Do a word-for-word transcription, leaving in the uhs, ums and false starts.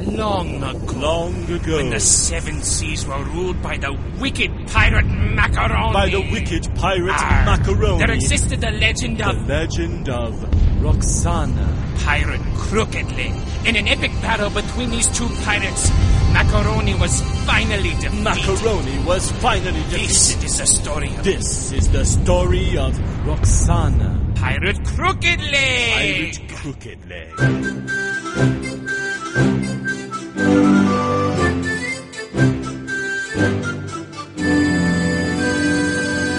long ago. Long ago. When the seven seas were ruled by the wicked pirate Macaroni. By the wicked pirate Arr, Macaroni. There existed the legend The of legend of Roxana. Pirate Crooked Leg. In an epic battle between these two pirates, Macaroni was finally defeated. Macaroni was finally defeated. This is the story of This is the story of Roxana. Pirate Crooked Leg. Pirate Crooked Leg.